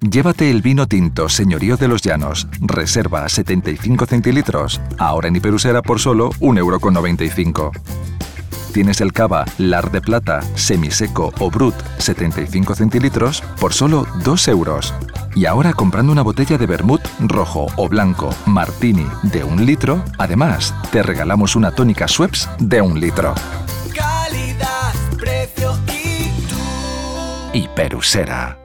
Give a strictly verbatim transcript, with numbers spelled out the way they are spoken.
Llévate el vino tinto Señorío de los Llanos, reserva setenta y cinco centilitros, ahora en Hiperusera por solo un euro con noventa y cinco. Tienes el cava Lar de Plata, semiseco o brut, setenta y cinco centilitros, por solo dos euros. Y ahora comprando una botella de vermut rojo o blanco Martini de un litro, además te regalamos una tónica Schweppes de un litro. Calidad, precio y tú. Hiperusera.